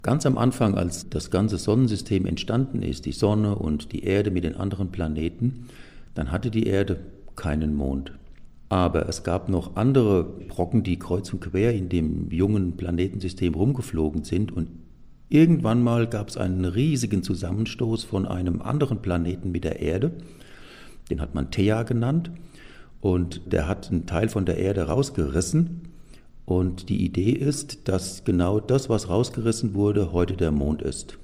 Ganz am Anfang, als das ganze Sonnensystem entstanden ist, die Sonne und die Erde mit den anderen Planeten, dann hatte die Erde keinen Mond. Aber es gab noch andere Brocken, die kreuz und quer in dem jungen Planetensystem rumgeflogen sind. Und irgendwann mal gab es einen riesigen Zusammenstoß von einem anderen Planeten mit der Erde. Den hat man Theia genannt. Und der hat einen Teil von der Erde rausgerissen. Und die Idee ist, dass genau das, was rausgerissen wurde, heute der Mond ist.